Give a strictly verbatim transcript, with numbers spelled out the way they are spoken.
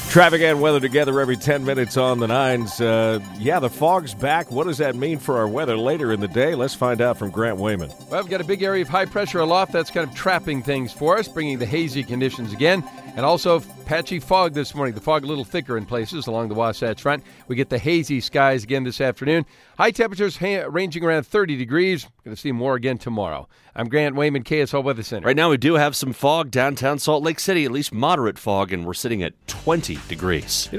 Traffic and weather together every ten minutes on the nines. Uh, yeah, the fog's back. What does that mean for our weather later in the day? Let's find out from Grant Wayman. Well, we've got a big area of high pressure aloft that's kind of trapping things for us, bringing the hazy conditions again. And also patchy fog this morning. The fog a little thicker in places along the Wasatch Front. We get the hazy skies again this afternoon. High temperatures ha- ranging around thirty degrees. Going to see more again tomorrow. I'm Grant Wayman, K S L Weather Center. Right now we do have some fog downtown Salt Lake City, at least moderate fog, and we're sitting at twenty degrees.